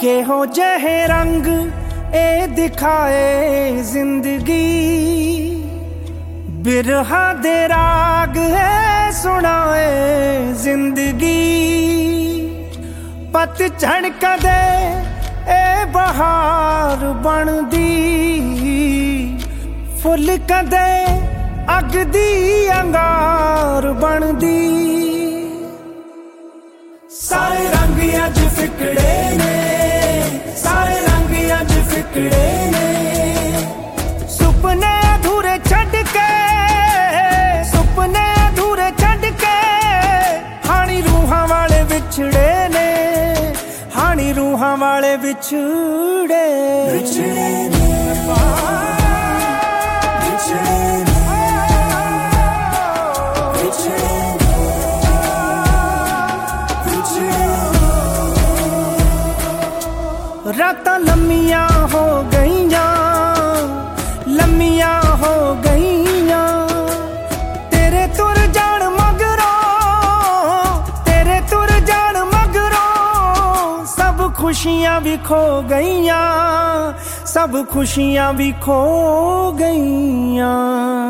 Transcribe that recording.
केहो जहे रंग ए दिखाए जिंदगी, बिरहा दे राग है सुनाए जिंदगी। पतझड़ कदे ए बहार बनदी, फुल कदे अग दी अंगार बनदी। सारे रंग अज फिकड़े ने, सारे रंग अज फिकड़े ने। सुपने अधूरे छड़ के, सुपने अधूरे छड़ के, हानी रूहां वाले विछड़े ने, हानी रूहां वाले विछड़े विछड़े ने। रातां लम्मियां हो गईयां, लम्मियां हो गईयां, तेरे तुर जान मगरों, तेरे तुर जान मगरों। सब खुशियां भी खो गईयां, सब खुशियां भी खो गईयां।